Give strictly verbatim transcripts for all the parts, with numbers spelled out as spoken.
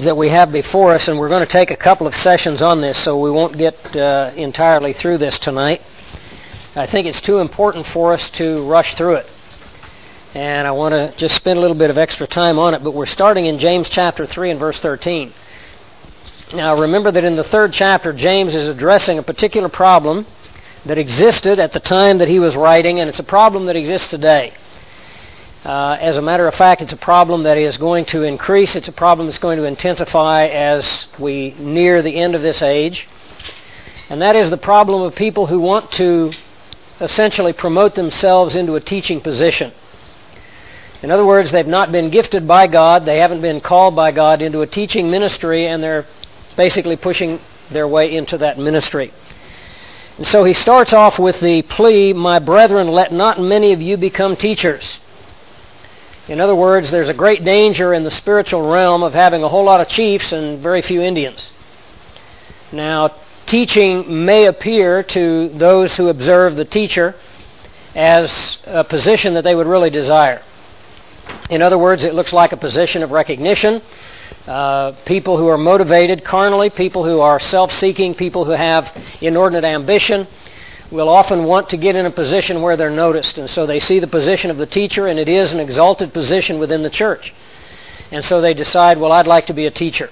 passage that we have before us, and we're going to take a couple of sessions on this, so we won't get uh, entirely through this tonight. I think it's too important for us to rush through it, and I want to just spend a little bit of extra time on it, but we're starting in James chapter three and verse thirteen. Now remember that in the third chapter, James is addressing a particular problem that existed at the time that he was writing, and it's a problem that exists today. Uh, as a matter of fact, it's a problem that is going to increase. It's a problem that's going to intensify as we near the end of this age. And that is the problem of people who want to essentially promote themselves into a teaching position. In other words, they've not been gifted by God, they haven't been called by God into a teaching ministry, and they're basically pushing their way into that ministry. And so he starts off with the plea, "My brethren, let not many of you become teachers." In other words, there's a great danger in the spiritual realm of having a whole lot of chiefs and very few Indians. Now, teaching may appear to those who observe the teacher as a position that they would really desire. In other words, it looks like a position of recognition. Uh, people who are motivated carnally, people who are self-seeking, people who have inordinate ambition, will often want to get in a position where they're noticed. And so they see the position of the teacher, and it is an exalted position within the church. And so they decide, well, I'd like to be a teacher.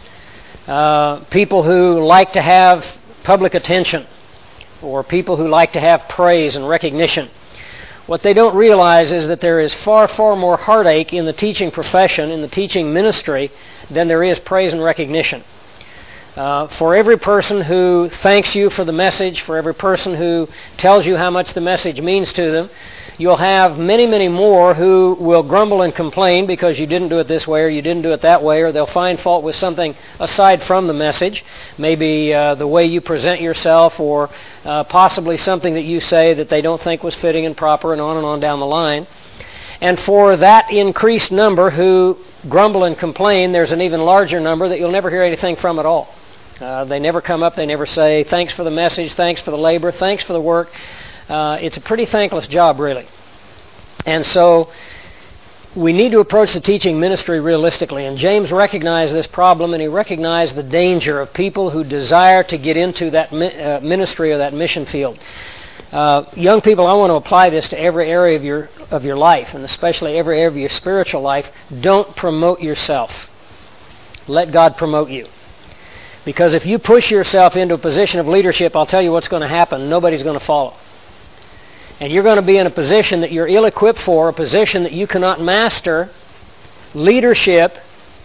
Uh, people who like to have public attention, or people who like to have praise and recognition. What they don't realize is that there is far, far more heartache in the teaching profession, in the teaching ministry, than there is praise and recognition. Uh, for every person who thanks you for the message, for every person who tells you how much the message means to them, you'll have many, many more who will grumble and complain because you didn't do it this way or you didn't do it that way, or they'll find fault with something aside from the message, maybe uh, the way you present yourself, or uh, possibly something that you say that they don't think was fitting and proper, and on and on down the line. And for that increased number who grumble and complain, there's an even larger number that you'll never hear anything from at all. Uh, they never come up, they never say, thanks for the message, thanks for the labor, thanks for the work. Uh, it's a pretty thankless job, really. And so we need to approach the teaching ministry realistically. And James recognized this problem, and he recognized the danger of people who desire to get into that mi- uh, ministry or that mission field. Uh, young people, I want to apply this to every area of your of your life, and especially every area of your spiritual life. Don't promote yourself. Let God promote you. Because if you push yourself into a position of leadership, I'll tell you what's going to happen. Nobody's going to follow. And you're going to be in a position that you're ill-equipped for, a position that you cannot master. Leadership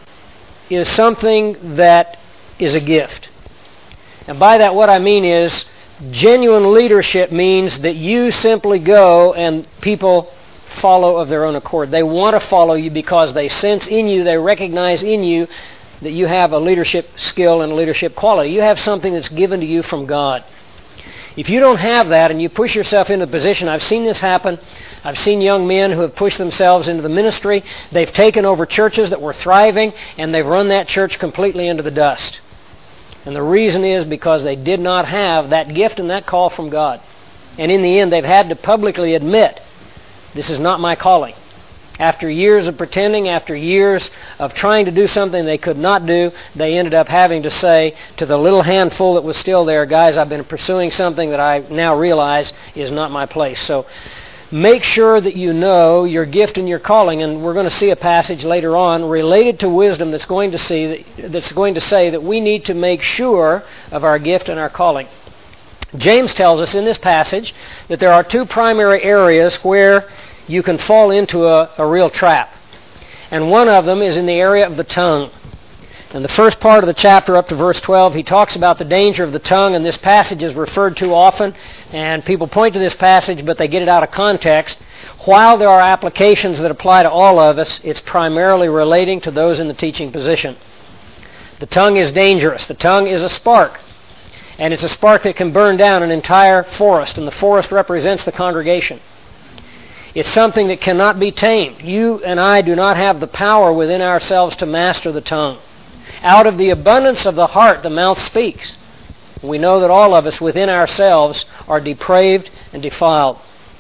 is something that is a gift. And by that what I mean is, genuine leadership means that you simply go and people follow of their own accord. They want to follow you because they sense in you, they recognize in you that you have a leadership skill and a leadership quality. You have something that's given to you from God. If you don't have that and you push yourself into a position, I've seen this happen. I've seen young men who have pushed themselves into the ministry. They've taken over churches that were thriving, and they've run that church completely into the dust. And the reason is because they did not have that gift and that call from God. And in the end, they've had to publicly admit, this is not my calling. After years of pretending, after years of trying to do something they could not do, they ended up having to say to the little handful that was still there, guys, I've been pursuing something that I now realize is not my place. So make sure that you know your gift and your calling, and we're going to see a passage later on related to wisdom that's going to see that's going to say that we need to make sure of our gift and our calling. James tells us in this passage that there are two primary areas where you can fall into a, a real trap. And one of them is in the area of the tongue. In the first part of the chapter up to verse twelve, he talks about the danger of the tongue, and this passage is referred to often, and people point to this passage, but they get it out of context. While there are applications that apply to all of us, it's primarily relating to those in the teaching position. The tongue is dangerous. The tongue is a spark, and it's a spark that can burn down an entire forest, and the forest represents the congregation. It's something that cannot be tamed. You and I do not have the power within ourselves to master the tongue. Out of the abundance of the heart, the mouth speaks. We know that all of us within ourselves are depraved and defiled.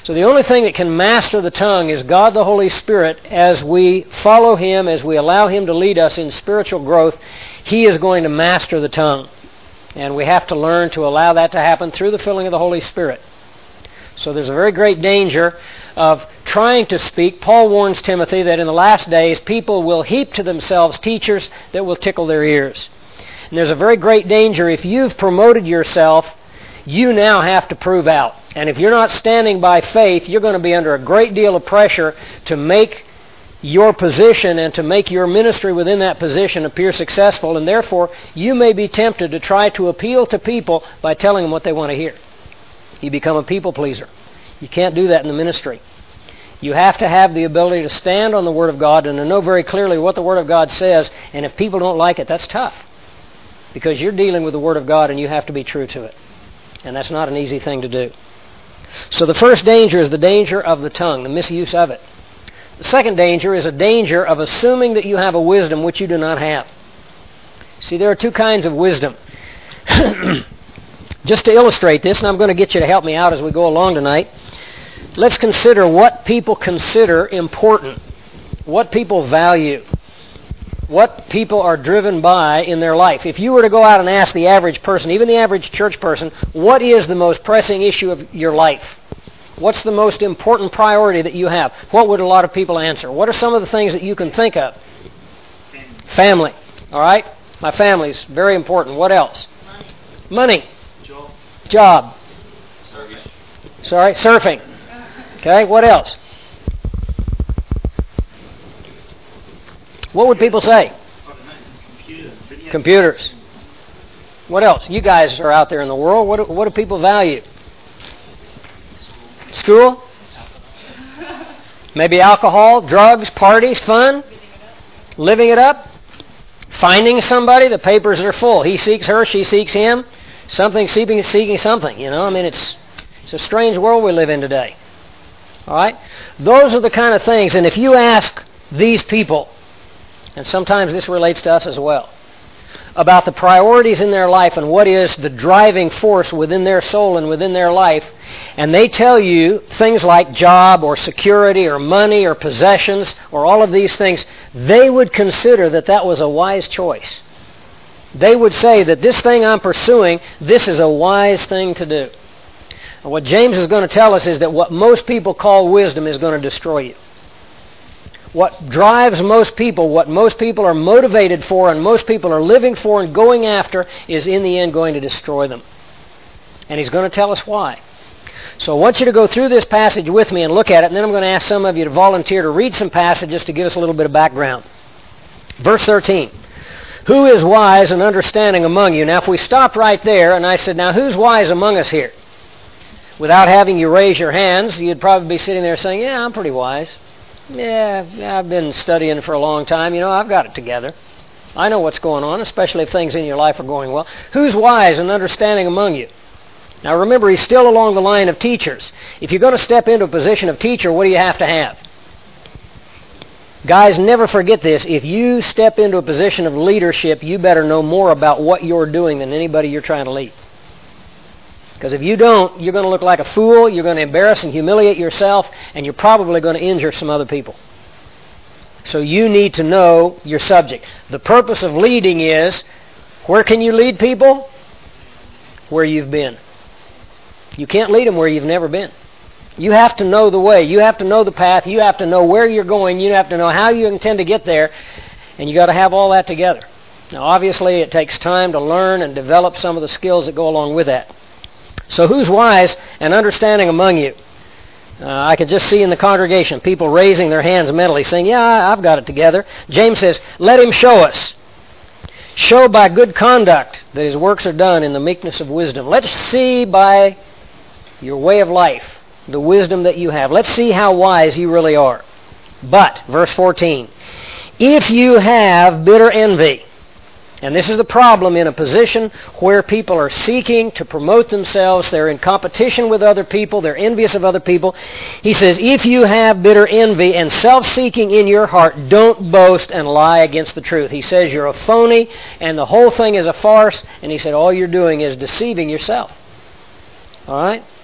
So the only thing that can master the tongue is God the Holy Spirit. As we follow Him, as we allow Him to lead us in spiritual growth, He is going to master the tongue. And we have to learn to allow that to happen through the filling of the Holy Spirit. So there's a very great danger of trying to speak. Paul warns Timothy that in the last days people will heap to themselves teachers that will tickle their ears. And there's a very great danger if you've promoted yourself, you now have to prove out. And if you're not standing by faith, you're going to be under a great deal of pressure to make your position and to make your ministry within that position appear successful. And therefore, you may be tempted to try to appeal to people by telling them what they want to hear. You become a people pleaser. You can't do that in the ministry. You have to have the ability to stand on the Word of God and to know very clearly what the Word of God says. And if people don't like it, that's tough. Because you're dealing with the Word of God and you have to be true to it. And that's not an easy thing to do. So the first danger is the danger of the tongue, the misuse of it. The second danger is a danger of assuming that you have a wisdom which you do not have. See, there are two kinds of wisdom. Just to illustrate this, and I'm going to get you to help me out as we go along tonight, let's consider what people consider important, what people value, what people are driven by in their life. If you were to go out and ask the average person, even the average church person, what is the most pressing issue of your life? What's the most important priority that you have? What would a lot of people answer? What are some of the things that you can think of? Family. Family. All right? My family's very important. What else? Money. Money. Job. Job. Surfing. Sorry? Surfing. Okay, what else? What would people say? I don't know. Computer. Video. Computers. What else? You guys are out there in the world. What do, what do people value? School? Maybe alcohol, drugs, parties, fun? Living it up? Finding somebody? The papers are full. He seeks her, she seeks him. Something seeking, seeking something. You know, I mean, it's it's a strange world we live in today. All right? Those are the kind of things, and if you ask these people, and sometimes this relates to us as well, about the priorities in their life and what is the driving force within their soul and within their life, and they tell you things like job or security or money or possessions or all of these things, they would consider that that was a wise choice. They would say that this thing I'm pursuing, this is a wise thing to do. And what James is going to tell us is that what most people call wisdom is going to destroy you. What drives most people, what most people are motivated for and most people are living for and going after is in the end going to destroy them. And he's going to tell us why. So I want you to go through this passage with me and look at it, and then I'm going to ask some of you to volunteer to read some passages to give us a little bit of background. Verse thirteen. Who is wise and understanding among you? Now if we stopped right there and I said, now who's wise among us here? Without having you raise your hands, you'd probably be sitting there saying, yeah, I'm pretty wise. Yeah, I've been studying for a long time. You know, I've got it together. I know what's going on, especially if things in your life are going well. Who's wise and understanding among you? Now remember, he's still along the line of teachers. If you're going to step into a position of teacher, what do you have to have? Guys, never forget this. If you step into a position of leadership, you better know more about what you're doing than anybody you're trying to lead. Because if you don't, you're going to look like a fool, you're going to embarrass and humiliate yourself, and you're probably going to injure some other people. So you need to know your subject. The purpose of leading is, where can you lead people? Where you've been. You can't lead them where you've never been. You have to know the way. You have to know the path. You have to know where you're going. You have to know how you intend to get there. And you've got to have all that together. Now, obviously, it takes time to learn and develop some of the skills that go along with that. So who's wise and understanding among you? Uh, I could just see in the congregation people raising their hands mentally saying, yeah, I've got it together. James says, let him show us. Show by good conduct that his works are done in the meekness of wisdom. Let's see by your way of life the wisdom that you have. Let's see how wise you really are. But, verse fourteen, if you have bitter envy, and this is the problem in a position where people are seeking to promote themselves, they're in competition with other people, they're envious of other people. He says, if you have bitter envy and self-seeking in your heart, don't boast and lie against the truth. He says you're a phony and the whole thing is a farce, and he said all you're doing is deceiving yourself. All right?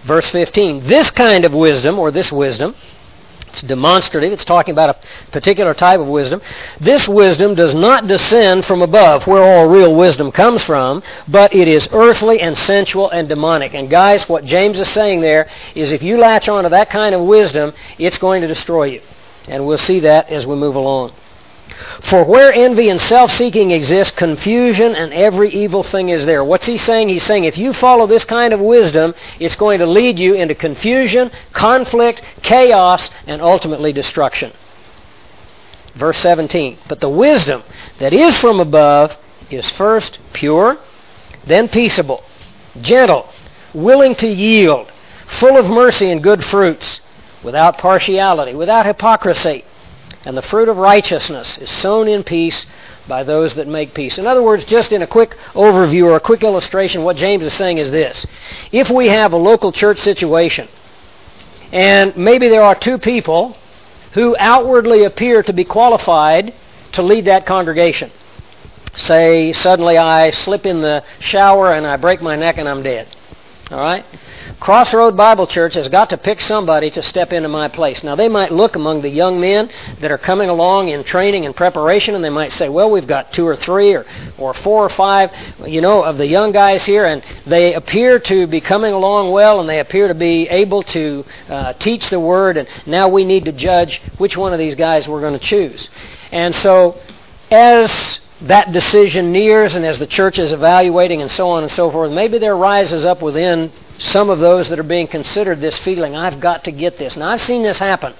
Verse fifteen, this kind of wisdom, or this wisdom, it's demonstrative, it's talking about a particular type of wisdom. This wisdom does not descend from above, where all real wisdom comes from, but it is earthly and sensual and demonic. And guys, what James is saying there is if you latch on to that kind of wisdom, it's going to destroy you. And we'll see that as we move along. For where envy and self-seeking exist, confusion and every evil thing is there. What's he saying? He's saying if you follow this kind of wisdom, it's going to lead you into confusion, conflict, chaos, and ultimately destruction. Verse seventeen, but the wisdom that is from above is first pure, then peaceable, gentle, willing to yield, full of mercy and good fruits, without partiality, without hypocrisy. And the fruit of righteousness is sown in peace by those that make peace. In other words, just in a quick overview or a quick illustration, what James is saying is this. If we have a local church situation, and maybe there are two people who outwardly appear to be qualified to lead that congregation. Say, suddenly I slip in the shower and I break my neck and I'm dead. All right? Crossroad Bible Church has got to pick somebody to step into my place. Now, they might look among the young men that are coming along in training and preparation, and they might say, well, we've got two or three or, or four or five, you know, of the young guys here, and they appear to be coming along well, and they appear to be able to uh, teach the Word, and now we need to judge which one of these guys we're going to choose. And so, as that decision nears, and as the church is evaluating and so on and so forth, maybe there rises up within some of those that are being considered this feeling, I've got to get this. Now, I've seen this happen.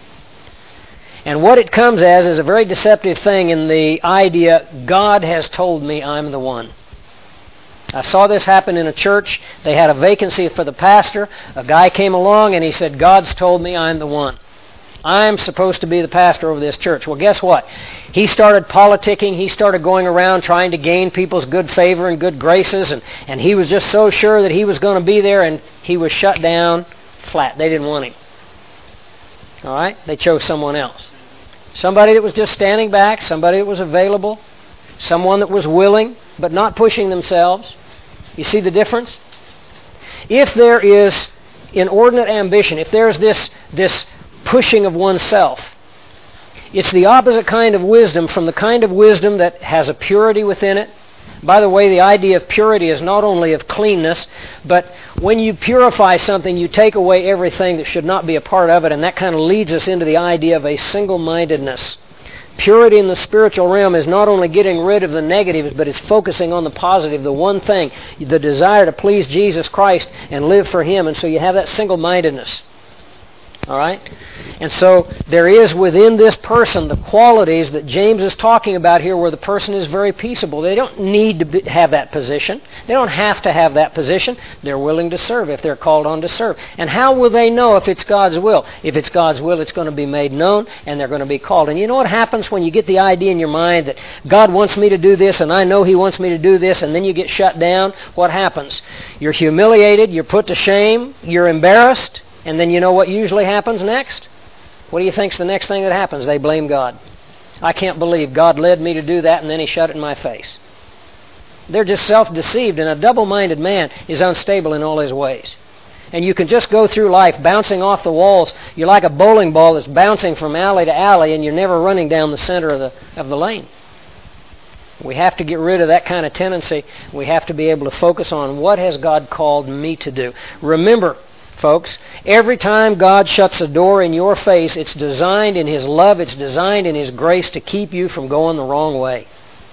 And what it comes as is a very deceptive thing in the idea, God has told me I'm the one. I saw this happen in a church. They had a vacancy for the pastor. A guy came along and he said, God's told me I'm the one. I'm supposed to be the pastor over this church. Well, guess what? He started politicking. He started going around trying to gain people's good favor and good graces, and, and he was just so sure that he was going to be there, and he was shut down flat. They didn't want him. All right? They chose someone else. Somebody that was just standing back, somebody that was available, someone that was willing, but not pushing themselves. You see the difference? If there is inordinate ambition, if there's this this pushing of oneself, it's the opposite kind of wisdom from the kind of wisdom that has a purity within it. By the way, the idea of purity is not only of cleanness, but when you purify something, you take away everything that should not be a part of it, and that kind of leads us into the idea of a single-mindedness. Purity in the spiritual realm is not only getting rid of the negatives, but it's focusing on the positive, the one thing, the desire to please Jesus Christ and live for Him, and so you have that single-mindedness. All right? And so there is within this person the qualities that James is talking about here where the person is very peaceable. They don't need to be, have that position. They don't have to have that position. They're willing to serve if they're called on to serve. And how will they know if it's God's will? If it's God's will, it's going to be made known and they're going to be called. And you know what happens when you get the idea in your mind that God wants me to do this and I know He wants me to do this, and then you get shut down? What happens? You're humiliated. You're put to shame. You're embarrassed. And then you know what usually happens next? What do you think's the next thing that happens? They blame God. I can't believe God led me to do that, and then He shut it in my face. They're just self-deceived, and a double-minded man is unstable in all his ways. And you can just go through life bouncing off the walls. You're like a bowling ball that's bouncing from alley to alley, and you're never running down the center of the of the lane. We have to get rid of that kind of tendency. We have to be able to focus on what has God called me to do. Remember, folks, every time God shuts a door in your face, it's designed in His love, it's designed in His grace to keep you from going the wrong way.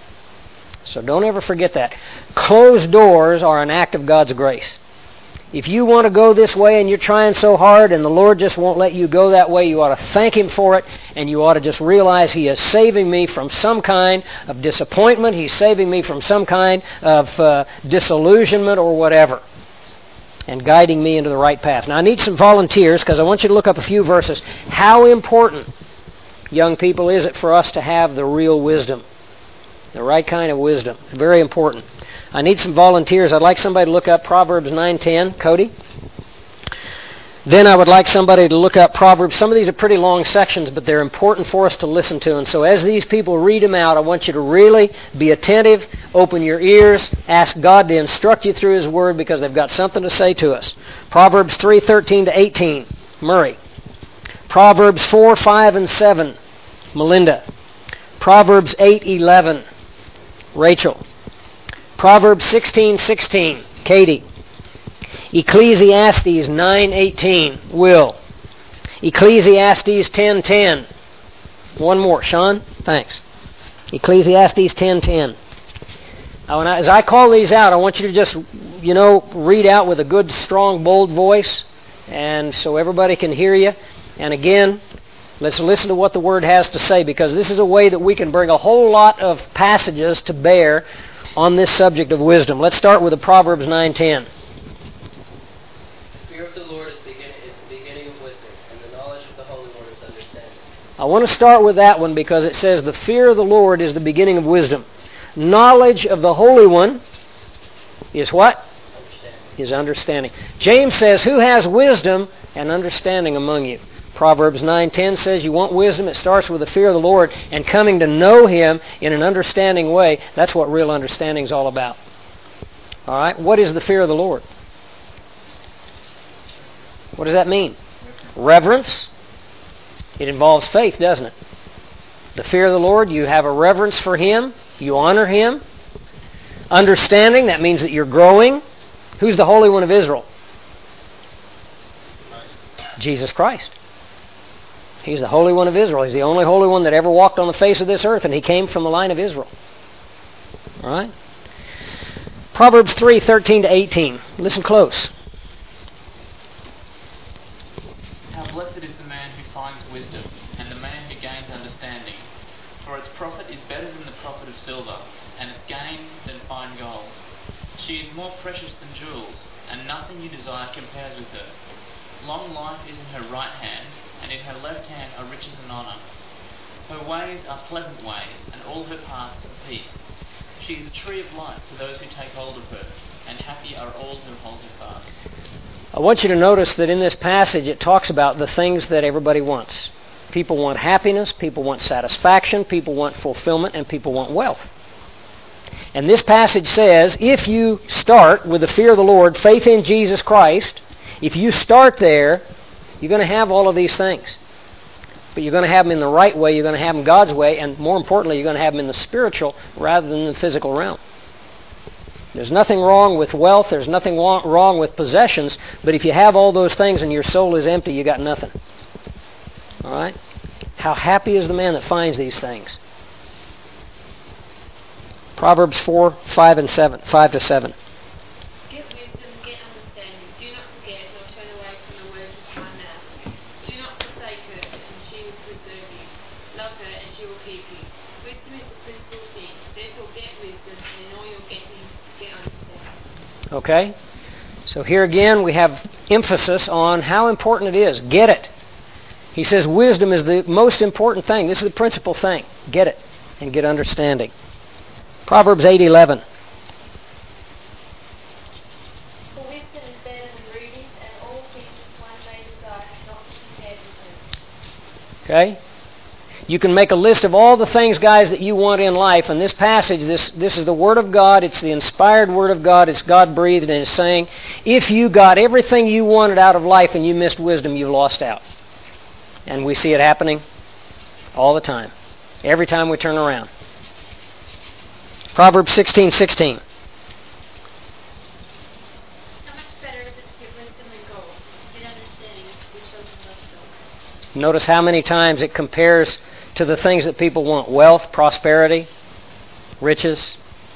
So don't ever forget that. Closed doors are an act of God's grace. If you want to go this way and you're trying so hard and the Lord just won't let you go that way, you ought to thank Him for it, and you ought to just realize He is saving me from some kind of disappointment. He's saving me from some kind of uh, disillusionment or whatever, and guiding me into the right path. Now, I need some volunteers because I want you to look up a few verses. How important, young people, is it for us to have the real wisdom? The right kind of wisdom. Very important. I need some volunteers. I'd like somebody to look up Proverbs nine ten. Cody? Then I would like somebody to look up Proverbs. Some of these are pretty long sections, but they're important for us to listen to. And so as these people read them out, I want you to really be attentive, open your ears, ask God to instruct you through His Word because they've got something to say to us. Proverbs three thirteen to eighteen, Murray. Proverbs four, five, and seven, Melinda. Proverbs eight eleven, Rachel. Proverbs sixteen sixteen, Katie. Ecclesiastes nine eighteen, Will. Ecclesiastes ten ten. One more, Sean. Thanks. Ecclesiastes ten ten. Now, when I, as I call these out, I want you to just, you know, read out with a good, strong, bold voice, and so everybody can hear you. And again, let's listen to what the Word has to say, because this is a way that we can bring a whole lot of passages to bear on this subject of wisdom. Let's start with the Proverbs nine ten. The fear of the Lord is, begin, is the beginning of wisdom, and the knowledge of the Holy One is understanding. I want to start with that one because it says the fear of the Lord is the beginning of wisdom. Knowledge of the Holy One is what? Understanding. Is understanding. James says, who has wisdom and understanding among you? Proverbs nine ten says you want wisdom. It starts with the fear of the Lord and coming to know Him in an understanding way. That's what real understanding is all about. All right? What is the fear of the Lord? What does that mean? Reverence. It involves faith, doesn't it? The fear of the Lord, you have a reverence for Him. You honor Him. Understanding, that means that you're growing. Who's the Holy One of Israel? Christ. Jesus Christ. He's the Holy One of Israel. He's the only Holy One that ever walked on the face of this earth, and He came from the line of Israel. All right? Proverbs three thirteen to eighteen. Listen close. How blessed is the man who finds wisdom, and the man who gains understanding. For its profit is better than the profit of silver, and its gain than fine gold. She is more precious than jewels, and nothing you desire compares with her. Long life is in her right hand, and in her left hand are riches and honour. Her ways are pleasant ways, and all her paths are peace. She is a tree of life to those who take hold of her, and happy are all who hold her fast. I want you to notice that in this passage it talks about the things that everybody wants. People want happiness, people want satisfaction, people want fulfillment, and people want wealth. And this passage says, if you start with the fear of the Lord, faith in Jesus Christ, if you start there, you're going to have all of these things. But you're going to have them in the right way, you're going to have them God's way, and more importantly, you're going to have them in the spiritual rather than the physical realm. There's nothing wrong with wealth, there's nothing wrong with possessions, but if you have all those things and your soul is empty, you got nothing. All right? How happy is the man that finds these things? Proverbs four, five, and seven, five to seven. Get wisdom, get understanding. Do not forget nor turn away from the words of my mouth. Do not forsake her, and she will preserve you. Love her, and she will keep you. Wisdom is the principal thing. Therefore get wisdom, and in all your getting, get understanding. Okay? So here again we have emphasis on how important it is. Get it. He says wisdom is the most important thing. This is the principal thing. Get it and get understanding. Proverbs eight eleven. For wisdom is better than rubies, and all things one may desire not to be compared with her. Okay? You can make a list of all the things, guys, that you want in life. And this passage, this, this is the Word of God. It's the inspired Word of God. It's God-breathed, and it's saying, if you got everything you wanted out of life and you missed wisdom, you lost out. And we see it happening all the time. Every time we turn around. Proverbs sixteen sixteen. How much better is it to get wisdom than gold, to get understanding is to be chosen by silver. Notice how many times it compares to the things that people want. Wealth, prosperity, riches.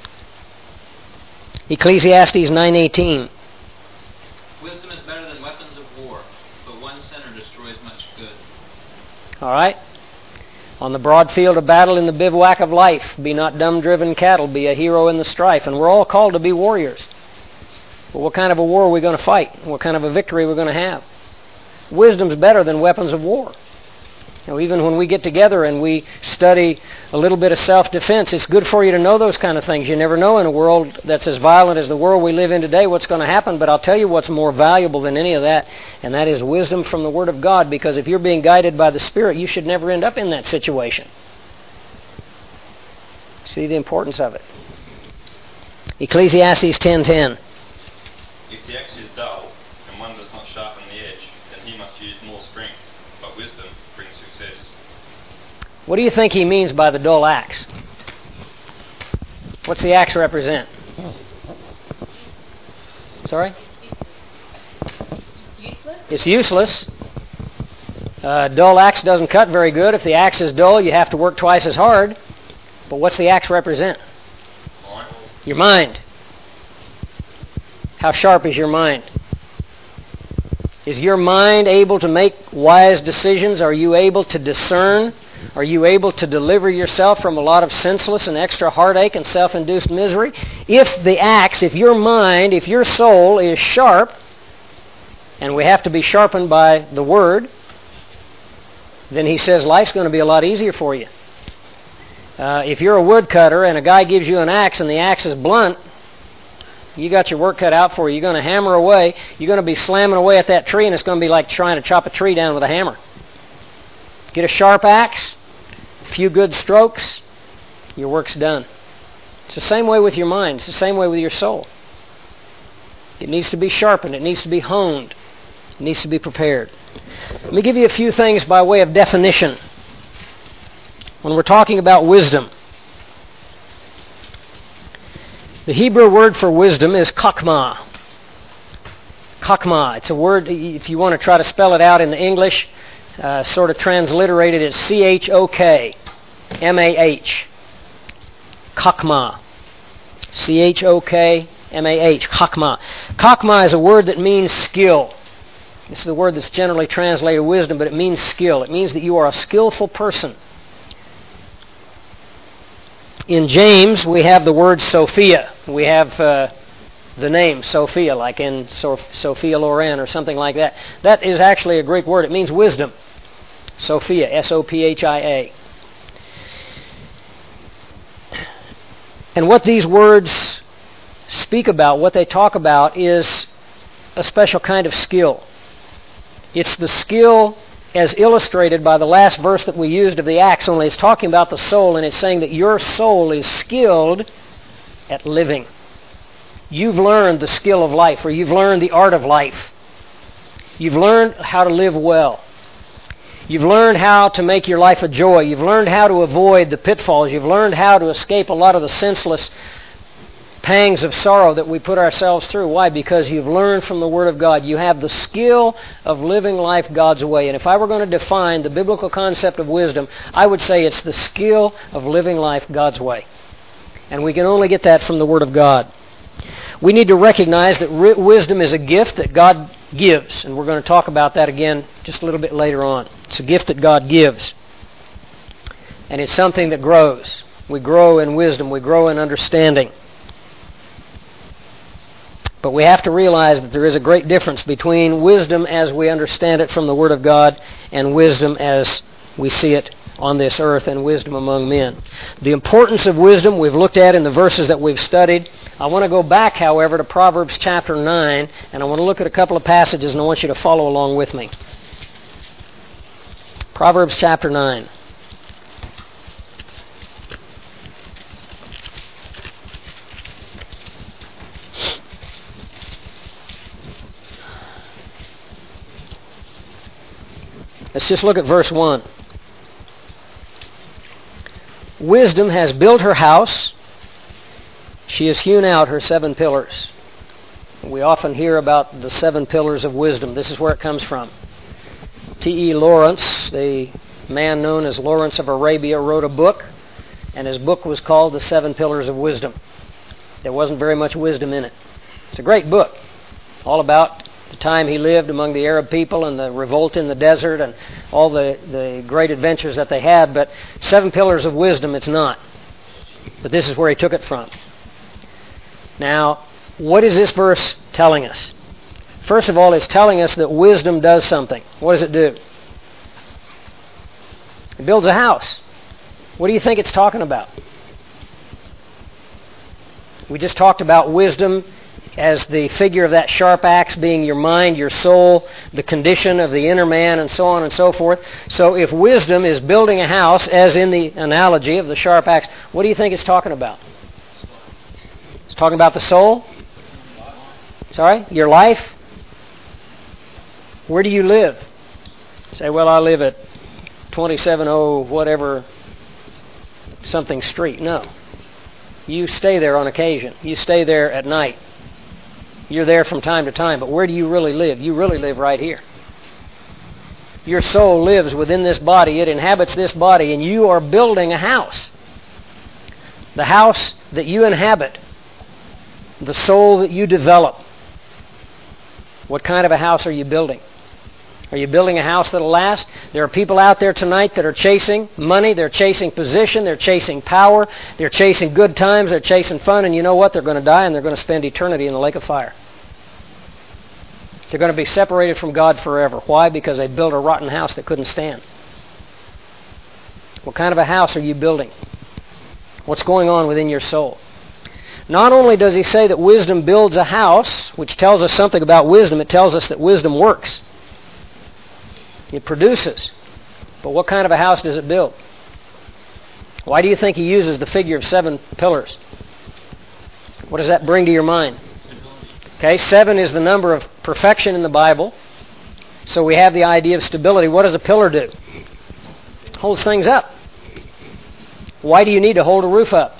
Ecclesiastes nine eighteen. Wisdom is better than weapons of war, but one sinner destroys much good. All right? On the broad field of battle in the bivouac of life, be not dumb-driven cattle, be a hero in the strife. And we're all called to be warriors. But what kind of a war are we going to fight? What kind of a victory are we going to have? Wisdom's better than weapons of war. You know, even when we get together and we study a little bit of self-defense, it's good for you to know those kind of things. You never know in a world that's as violent as the world we live in today what's going to happen, but I'll tell you what's more valuable than any of that, and that is wisdom from the Word of God, because if you're being guided by the Spirit, you should never end up in that situation. See the importance of it. Ecclesiastes ten ten. If the axe is dull, and one does not sharpen the edge, then he must use more strength, but wisdom brings success. What do you think he means by the dull axe? What's the axe represent? Sorry? It's useless. It's useless. Uh, dull axe doesn't cut very good. If the axe is dull, you have to work twice as hard. But what's the axe represent? Mind. Your mind. How sharp is your mind? Is your mind able to make wise decisions? Are you able to discern? Are you able to deliver yourself from a lot of senseless and extra heartache and self-induced misery? If the axe, if your mind, if your soul is sharp, and we have to be sharpened by the Word, then he says life's going to be a lot easier for you. Uh, if you're a woodcutter and a guy gives you an axe and the axe is blunt, you got your work cut out for you. You're going to hammer away. You're going to be slamming away at that tree, and it's going to be like trying to chop a tree down with a hammer. Get a sharp axe, a few good strokes, your work's done. It's the same way with your mind. It's the same way with your soul. It needs to be sharpened. It needs to be honed. It needs to be prepared. Let me give you a few things by way of definition. When we're talking about wisdom, the Hebrew word for wisdom is chokmah. Chokmah. It's a word, if you want to try to spell it out in the English, uh, sort of transliterated, it's C H O K M A H. Chokmah. C H O K M A H. Chokmah. Chokmah is a word that means skill. This is the word that's generally translated wisdom, but it means skill. It means that you are a skillful person. In James, we have the word Sophia. We have uh, the name Sophia, like in so- Sophia Loren or something like that. That is actually a Greek word. It means wisdom. Sophia, S O P H I A. And what these words speak about, what they talk about, is a special kind of skill. It's the skill as illustrated by the last verse that we used of the axe, only it's talking about the soul, and it's saying that your soul is skilled at living. You've learned the skill of life, or you've learned the art of life. You've learned how to live well. You've learned how to make your life a joy. You've learned how to avoid the pitfalls. You've learned how to escape a lot of the senseless pangs of sorrow that we put ourselves through. Why? Because you've learned from the Word of God. You have the skill of living life God's way. And if I were going to define the biblical concept of wisdom, I would say it's the skill of living life God's way. And we can only get that from the Word of God. We need to recognize that ri- wisdom is a gift that God gives. And we're going to talk about that again just a little bit later on. It's a gift that God gives. And it's something that grows. We grow in wisdom. We grow in understanding. But we have to realize that there is a great difference between wisdom as we understand it from the Word of God and wisdom as we see it on this earth and wisdom among men. The importance of wisdom we've looked at in the verses that we've studied. I want to go back, however, to Proverbs chapter nine, and I want to look at a couple of passages, and I want you to follow along with me. Proverbs chapter nine. Let's just look at verse one. Wisdom has built her house. She has hewn out her seven pillars. We often hear about the seven pillars of wisdom. This is where it comes from. T E Lawrence, the man known as Lawrence of Arabia, wrote a book, and his book was called The Seven Pillars of Wisdom. There wasn't very much wisdom in it. It's a great book, all about the time he lived among the Arab people and the revolt in the desert and all the, the great adventures that they had. But Seven Pillars of Wisdom, it's not. But this is where he took it from. Now, what is this verse telling us? First of all, it's telling us that wisdom does something. What does it do? It builds a house. What do you think it's talking about? We just talked about wisdom as the figure of that sharp axe being your mind, your soul, the condition of the inner man, and so on and so forth. So if wisdom is building a house, as in the analogy of the sharp axe, what do you think it's talking about? It's talking about the soul? Sorry? Your life? Where do you live? Say, well, I live at twenty-seven oh whatever something street. No. You stay there on occasion. You stay there at night. You're there from time to time. But where do you really live? You really live right here. Your soul lives within this body. It inhabits this body, and you are building a house. The house that you inhabit, the soul that you develop. What kind of a house are you building? Are you building a house that'll last? There are people out there tonight that are chasing money, they're chasing position, they're chasing power, they're chasing good times, they're chasing fun, and you know what? They're going to die and they're going to spend eternity in the lake of fire. They're going to be separated from God forever. Why? Because they built a rotten house that couldn't stand. What kind of a house are you building? What's going on within your soul? Not only does he say that wisdom builds a house, which tells us something about wisdom, it tells us that wisdom works. It produces. But what kind of a house does it build? Why do you think he uses the figure of seven pillars? What does that bring to your mind? Okay, seven is the number of perfection in the Bible. So we have the idea of stability. What does a pillar do? It holds things up. Why do you need to hold a roof up?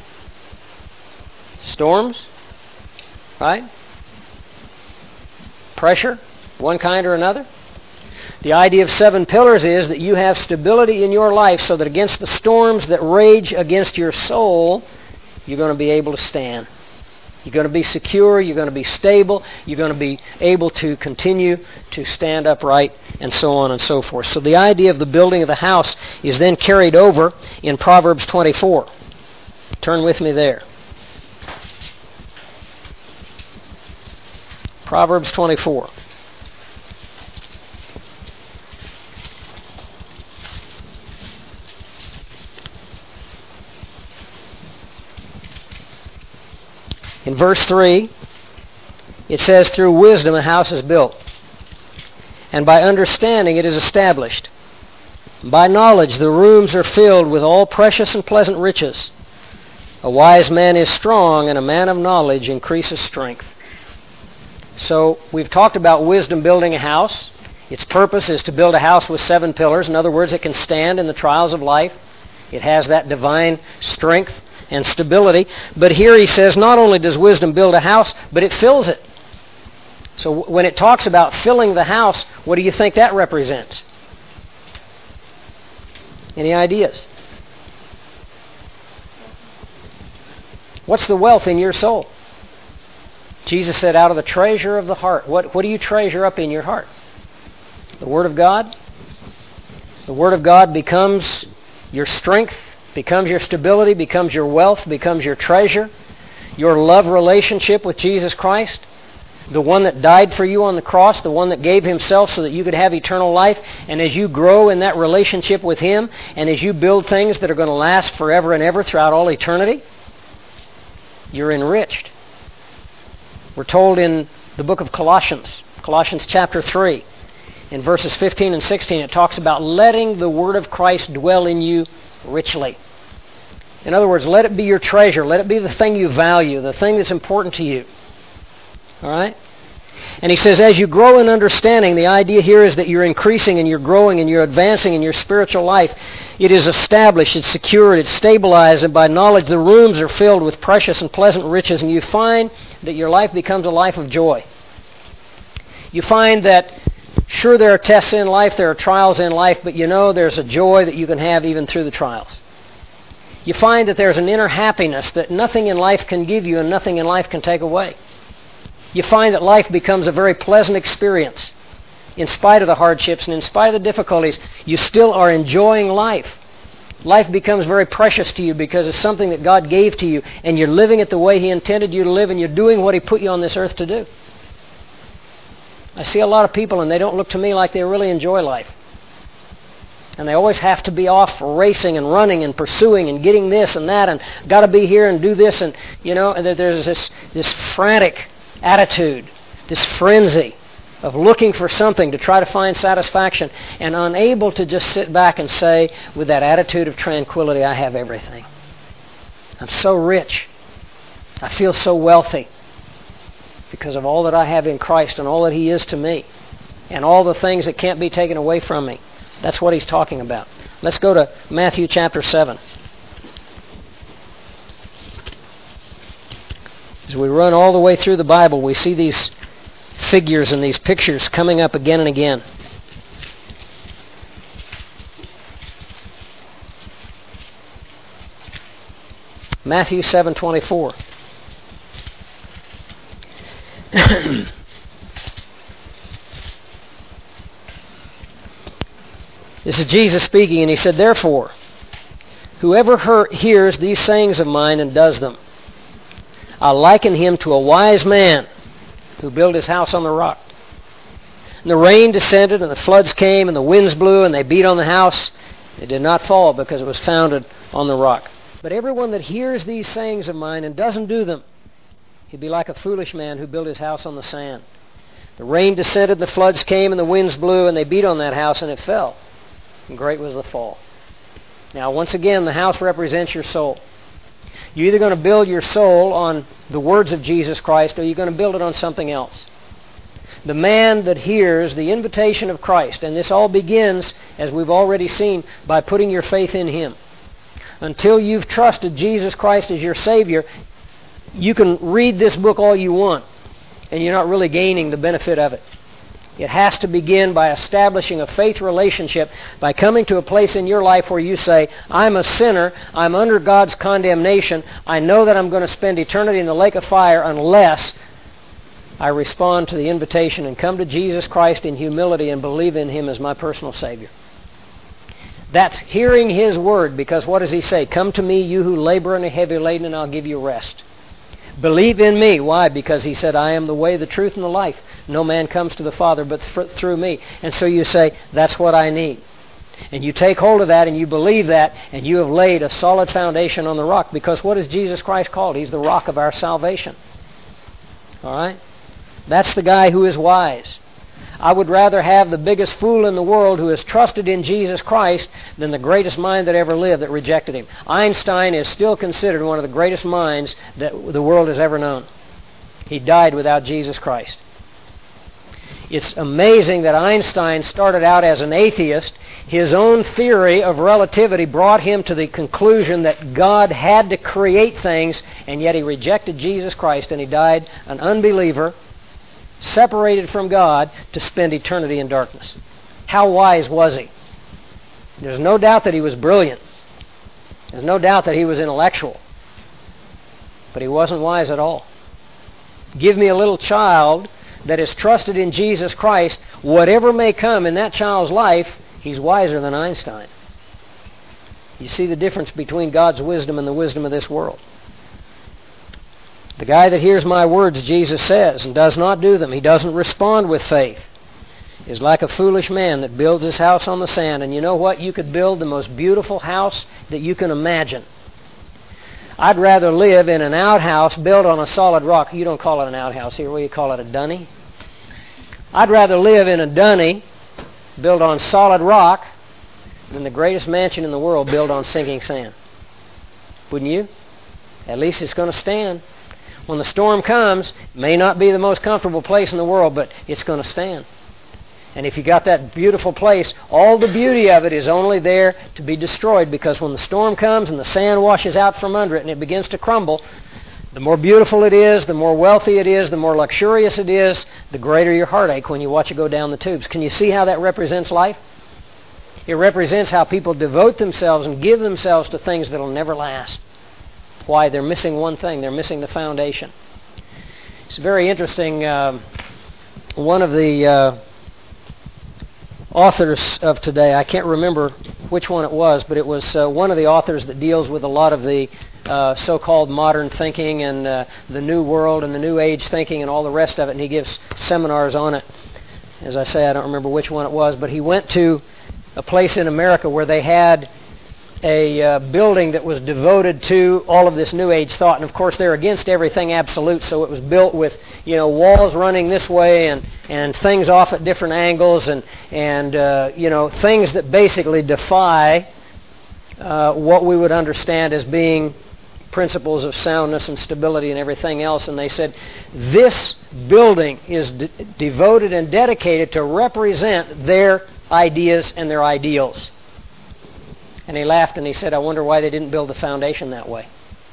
Storms, right? Pressure, one kind or another. The idea of seven pillars is that you have stability in your life so that against the storms that rage against your soul, you're going to be able to stand. You're going to be secure, you're going to be stable, you're going to be able to continue to stand upright, and so on and so forth. So the idea of the building of the house is then carried over in Proverbs twenty-four. Turn with me there. Proverbs twenty-four. In verse three, it says, through wisdom a house is built, and by understanding it is established. By knowledge the rooms are filled with all precious and pleasant riches. A wise man is strong, and a man of knowledge increases strength. So we've talked about wisdom building a house. Its purpose is to build a house with seven pillars. In other words, it can stand in the trials of life. It has that divine strength and stability. But here he says not only does wisdom build a house, but it fills it. So when it talks about filling the house, what do you think that represents? Any ideas? What's the wealth in your soul? Jesus said, out of the treasure of the heart. What, what do you treasure up in your heart? The Word of God? The Word of God becomes your strength, becomes your stability, becomes your wealth, becomes your treasure, your love relationship with Jesus Christ, the one that died for you on the cross, the one that gave himself so that you could have eternal life. And as you grow in that relationship with him, and as you build things that are going to last forever and ever throughout all eternity, you're enriched. We're told in the book of Colossians, Colossians chapter three, in verses fifteen and sixteen, it talks about letting the Word of Christ dwell in you richly. In other words, let it be your treasure. Let it be the thing you value, the thing that's important to you. All right? And he says, as you grow in understanding, the idea here is that you're increasing and you're growing and you're advancing in your spiritual life. It is established, it's secured, it's stabilized, and by knowledge the rooms are filled with precious and pleasant riches, and you find that your life becomes a life of joy. You find that, sure, there are tests in life, there are trials in life, but you know there's a joy that you can have even through the trials. You find that there's an inner happiness that nothing in life can give you and nothing in life can take away. You find that life becomes a very pleasant experience. In spite of the hardships and in spite of the difficulties, you still are enjoying life. Life becomes very precious to you because it's something that God gave to you, and you're living it the way He intended you to live, and you're doing what He put you on this earth to do. I see a lot of people, and they don't look to me like they really enjoy life. And they always have to be off racing and running and pursuing and getting this and that and got to be here and do this. And, you know, and there's this, this frantic attitude, this frenzy of looking for something to try to find satisfaction and unable to just sit back and say with that attitude of tranquility, I have everything. I'm so rich. I feel so wealthy because of all that I have in Christ and all that He is to me and all the things that can't be taken away from me. That's what he's talking about. Let's go to Matthew chapter seven. As we run all the way through the Bible, we see these figures and these pictures coming up again and again. Matthew seven twenty-four. This is Jesus speaking, and He said, therefore, whoever hear, hears these sayings of mine and does them, I'll liken him to a wise man who built his house on the rock. And the rain descended, and the floods came, and the winds blew, and they beat on the house. It did not fall because it was founded on the rock. But everyone that hears these sayings of mine and doesn't do them, he'd be like a foolish man who built his house on the sand. The rain descended, the floods came, and the winds blew, and they beat on that house, and it fell. And great was the fall. Now, once again, the house represents your soul. You're either going to build your soul on the words of Jesus Christ, or you're going to build it on something else. The man that hears the invitation of Christ, and this all begins, as we've already seen, by putting your faith in Him. Until you've trusted Jesus Christ as your Savior, you can read this book all you want, and you're not really gaining the benefit of it. It has to begin by establishing a faith relationship, by coming to a place in your life where you say, I'm a sinner, I'm under God's condemnation, I know that I'm going to spend eternity in the lake of fire unless I respond to the invitation and come to Jesus Christ in humility and believe in Him as my personal Savior. That's hearing His word, because what does He say? Come to me, you who labor and are heavy laden, and I'll give you rest. Believe in me. Why? Because He said, I am the way, the truth, and the life. No man comes to the Father but th- through me. And so you say, that's what I need. And you take hold of that and you believe that, and you have laid a solid foundation on the rock. Because what is Jesus Christ called? He's the rock of our salvation. All right? That's the guy who is wise. I would rather have the biggest fool in the world who has trusted in Jesus Christ than the greatest mind that ever lived that rejected Him. Einstein is still considered one of the greatest minds that the world has ever known. He died without Jesus Christ. It's amazing that Einstein started out as an atheist. His own theory of relativity brought him to the conclusion that God had to create things, and yet he rejected Jesus Christ, and he died an unbeliever, separated from God, to spend eternity in darkness. How wise was he? There's no doubt that he was brilliant. There's no doubt that he was intellectual. But he wasn't wise at all. Give me a little child that is trusted in Jesus Christ, whatever may come in that child's life, he's wiser than Einstein. You see the difference between God's wisdom and the wisdom of this world. The guy that hears my words, Jesus says, and does not do them, he doesn't respond with faith, is like a foolish man that builds his house on the sand. And you know what? You could build the most beautiful house that you can imagine. I'd rather live in an outhouse built on a solid rock. You don't call it an outhouse here. What do you call it, a dunny? I'd rather live in a dunny built on solid rock than the greatest mansion in the world built on sinking sand. Wouldn't you? At least it's going to stand. When the storm comes, it may not be the most comfortable place in the world, but it's going to stand. And if you got that beautiful place, all the beauty of it is only there to be destroyed, because when the storm comes and the sand washes out from under it and it begins to crumble, the more beautiful it is, the more wealthy it is, the more luxurious it is, the greater your heartache when you watch it go down the tubes. Can you see how that represents life? It represents how people devote themselves and give themselves to things that will never last. Why? They're missing one thing. They're missing the foundation. It's very interesting. Uh, one of the Uh, authors of today, I can't remember which one it was, but it was uh, one of the authors that deals with a lot of the uh, so-called modern thinking and uh, the new world and the new age thinking and all the rest of it, and he gives seminars on it. As I say, I don't remember which one it was, but he went to a place in America where they had a uh, building that was devoted to all of this New Age thought. And of course they're against everything absolute, so it was built with, you know, walls running this way and, and things off at different angles and, and uh, you know, things that basically defy uh, what we would understand as being principles of soundness and stability and everything else. And they said, this building is de- devoted and dedicated to represent their ideas and their ideals. And he laughed and he said, I wonder why they didn't build the foundation that way.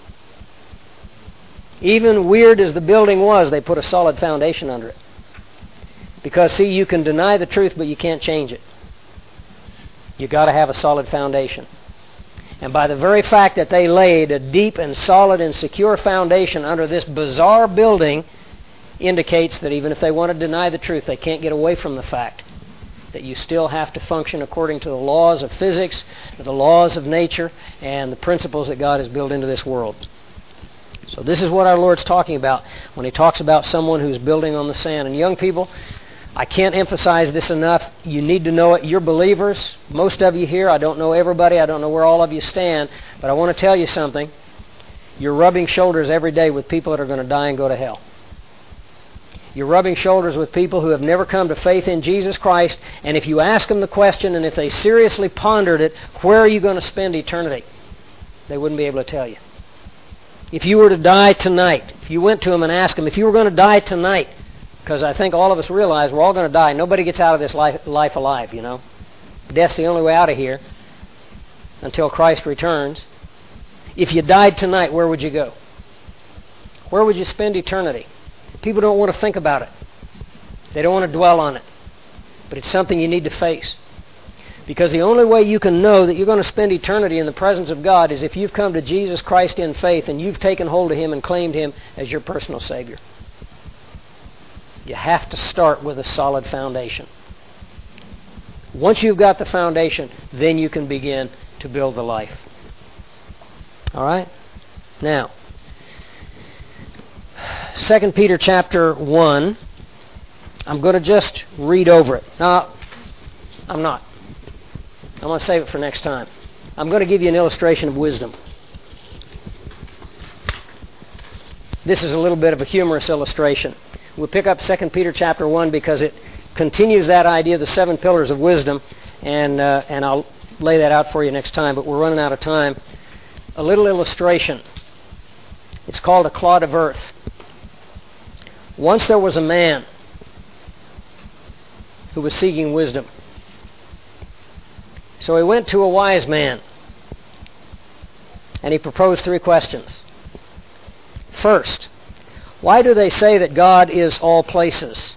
Even weird as the building was, they put a solid foundation under it. Because, see, you can deny the truth, but you can't change it. You've got to have a solid foundation. And by the very fact that they laid a deep and solid and secure foundation under this bizarre building indicates that even if they want to deny the truth, they can't get away from the fact that you still have to function according to the laws of physics, the laws of nature, and the principles that God has built into this world. So this is what our Lord's talking about when He talks about someone who's building on the sand. And young people, I can't emphasize this enough. You need to know it. You're believers. Most of you here, I don't know everybody. I don't know where all of you stand. But I want to tell you something. You're rubbing shoulders every day with people that are going to die and go to hell. You're rubbing shoulders with people who have never come to faith in Jesus Christ. And if you ask them the question, and if they seriously pondered it, where are you going to spend eternity? They wouldn't be able to tell you. If you were to die tonight, if you went to them and asked them, if you were going to die tonight, because I think all of us realize we're all going to die. Nobody gets out of this life, life alive, you know. Death's the only way out of here until Christ returns. If you died tonight, where would you go? Where would you spend eternity? People don't want to think about it. They don't want to dwell on it. But it's something you need to face. Because the only way you can know that you're going to spend eternity in the presence of God is if you've come to Jesus Christ in faith and you've taken hold of Him and claimed Him as your personal Savior. You have to start with a solid foundation. Once you've got the foundation, then you can begin to build the life. All right? Now, Second Peter chapter one, I'm going to just read over it. No, I'm not. I'm going to save it for next time. I'm going to give you an illustration of wisdom. This is a little bit of a humorous illustration. We'll pick up Second Peter chapter one because it continues that idea of the seven pillars of wisdom, and uh, and I'll lay that out for you next time, but we're running out of time. A little illustration. It's called a clod of earth. Once there was a man who was seeking wisdom. So he went to a wise man, and he proposed three questions. First, why do they say that God is all places?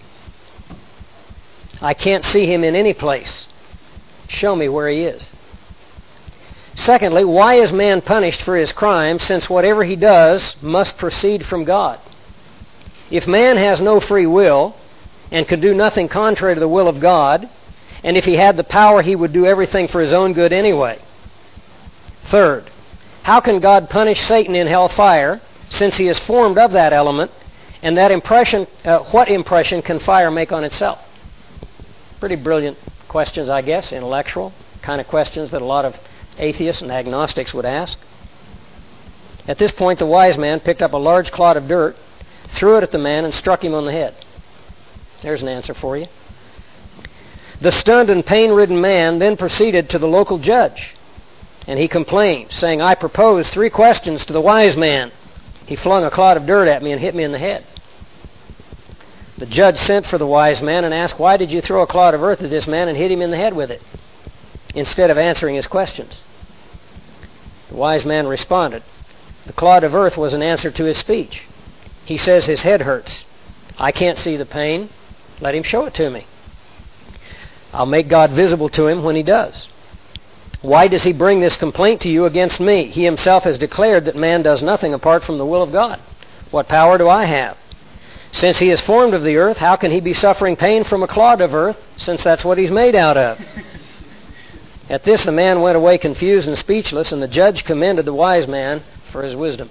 I can't see Him in any place. Show me where He is. Secondly, why is man punished for his crime, since whatever he does must proceed from God? If man has no free will and could do nothing contrary to the will of God, and if he had the power, he would do everything for his own good anyway. Third, how can God punish Satan in hellfire, since he is formed of that element, and that impression, uh, what impression can fire make on itself? Pretty brilliant questions, I guess, intellectual kind of questions that a lot of atheists and agnostics would ask. At this point, the wise man picked up a large clod of dirt, threw it at the man, and struck him on the head. There's an answer for you. The stunned and pain-ridden man then proceeded to the local judge, and he complained, saying, I proposed three questions to the wise man. He flung a clod of dirt at me and hit me in the head. The judge sent for the wise man and asked, why did you throw a clod of earth at this man and hit him in the head with it, instead of answering his questions? The wise man responded, the clod of earth was an answer to his speech. He says his head hurts. I can't see the pain. Let him show it to me. I'll make God visible to him when he does. Why does he bring this complaint to you against me? He himself has declared that man does nothing apart from the will of God. What power do I have? Since he is formed of the earth, how can he be suffering pain from a clod of earth, since that's what he's made out of? At this, the man went away confused and speechless, and the judge commended the wise man for his wisdom.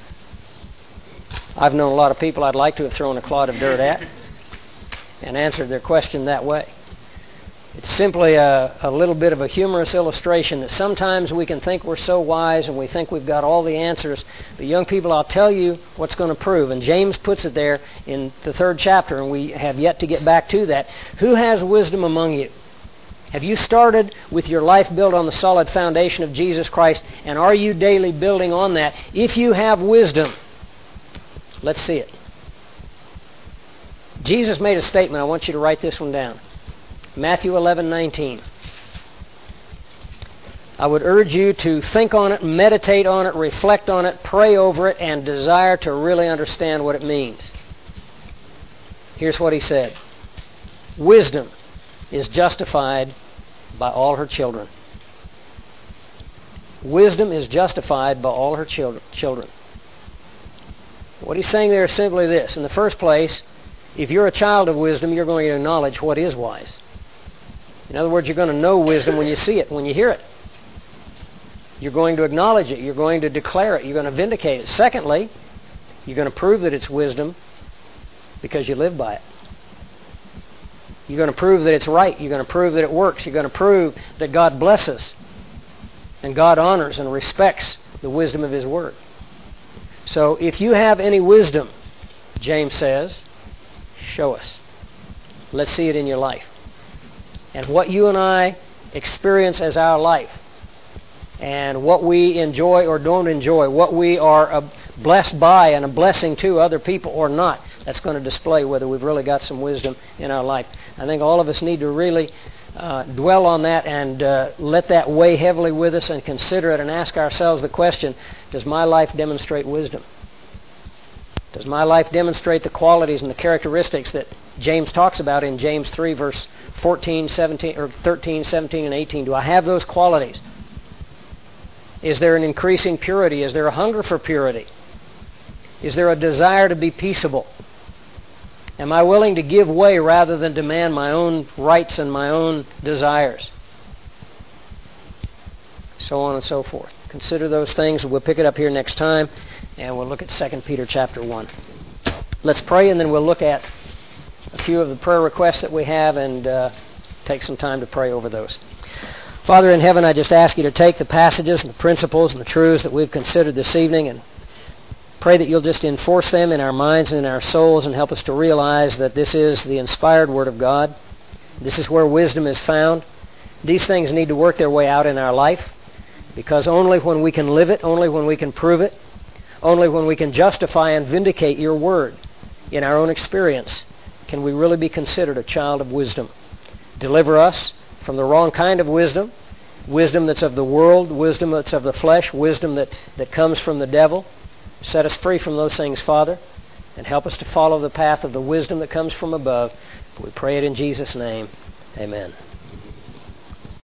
I've known a lot of people I'd like to have thrown a clod of dirt at and answered their question that way. It's simply a, a little bit of a humorous illustration that sometimes we can think we're so wise and we think we've got all the answers. But young people, I'll tell you what's going to prove. And James puts it there in the third chapter, and we have yet to get back to that. Who has wisdom among you? Have you started with your life built on the solid foundation of Jesus Christ, and are you daily building on that? If you have wisdom, let's see it. Jesus made a statement. I want you to write this one down. Matthew eleven nineteen. I would urge you to think on it, meditate on it, reflect on it, pray over it, and desire to really understand what it means. Here's what he said. Wisdom is justified by all her children. Wisdom is justified by all her children. What he's saying there is simply this. In the first place, if you're a child of wisdom, you're going to acknowledge what is wise. In other words, you're going to know wisdom when you see it, when you hear it. You're going to acknowledge it. You're going to declare it. You're going to vindicate it. Secondly, you're going to prove that it's wisdom because you live by it. You're going to prove that it's right. You're going to prove that it works. You're going to prove that God blesses and God honors and respects the wisdom of His Word. So if you have any wisdom, James says, show us. Let's see it in your life. And what you and I experience as our life, and what we enjoy or don't enjoy, what we are blessed by and a blessing to other people or not, that's going to display whether we've really got some wisdom in our life. I think all of us need to really uh, dwell on that and uh, let that weigh heavily with us and consider it and ask ourselves the question, does my life demonstrate wisdom? Does my life demonstrate the qualities and the characteristics that James talks about in James three, verse fourteen, seventeen, or thirteen, seventeen, and eighteen? Do I have those qualities? Is there an increasing purity? Is there a hunger for purity? Is there a desire to be peaceable? Am I willing to give way rather than demand my own rights and my own desires? So on and so forth. Consider those things. We'll pick it up here next time, and we'll look at Second Peter chapter one. Let's pray, and then we'll look at a few of the prayer requests that we have and uh, take some time to pray over those. Father in heaven, I just ask you to take the passages and the principles and the truths that we've considered this evening and pray that you'll just enforce them in our minds and in our souls and help us to realize that this is the inspired Word of God. This is where wisdom is found. These things need to work their way out in our life, because only when we can live it, only when we can prove it, only when we can justify and vindicate your Word in our own experience can we really be considered a child of wisdom. Deliver us from the wrong kind of wisdom, wisdom that's of the world, wisdom that's of the flesh, wisdom that, that comes from the devil. Set us free from those things, Father, and help us to follow the path of the wisdom that comes from above. We pray it in Jesus' name. Amen.